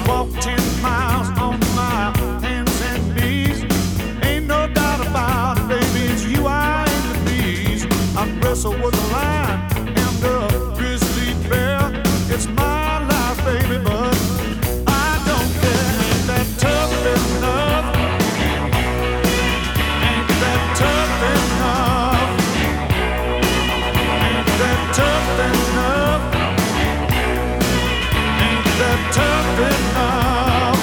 walk 10 miles on my hands and knees. Ain't no doubt about it, baby, it's you I aim to please. I wrestle with a lion and a grizzly bear. It's my life, baby, but I don't care. Ain't that tough enough? Ain't that tough enough? Ain't that tough enough? Ain't that tough enough?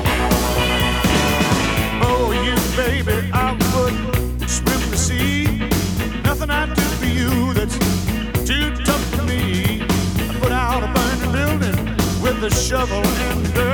Oh, you baby, I would swim the sea. Nothing I'd do for you that's too tough for me. I put out a burning building with a shovel and dirt.